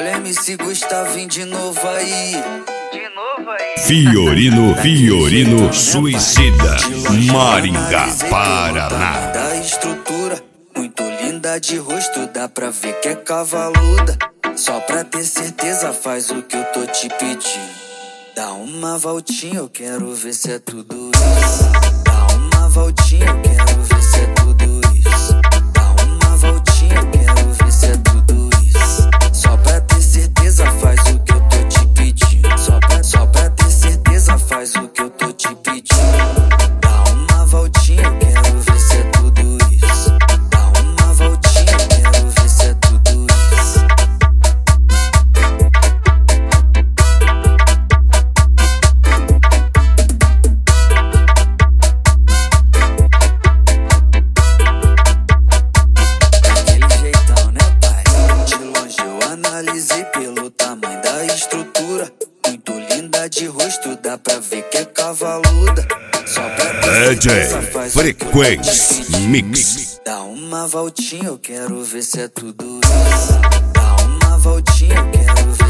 Olha MC Gustavinho de novo aí. Fiorino Suicida, Maringá, Paraná. Da estrutura, muito linda de rosto, dá pra ver que é cavaluda. Só pra ter certeza faz o que eu tô te pedindo. Dá uma voltinha, eu quero ver se é tudo isso. Dá uma voltinha, eu quero ver se é tudo isso. Dá uma voltinha, eu quero ver se é tudo isso. Só pra ter certeza faz o que eu tô te pedindo. Só pra ter certeza faz o que eu tô te pedindo. Dá uma voltinha, eu quero ver se é tudo isso. Dá uma voltinha, eu quero ver se é tudo isso. Daquele jeitão, né, pai? De longe eu analisei pelo tamanho da estrutura. Muito linda de rosto, dá pra ver que é cavaluda. Só pra ter DJ certeza faz o que eu tô te Frequência pedindo. Mix. Dá uma voltinha, eu quero ver se é tudo isso. Dá uma voltinha, eu quero ver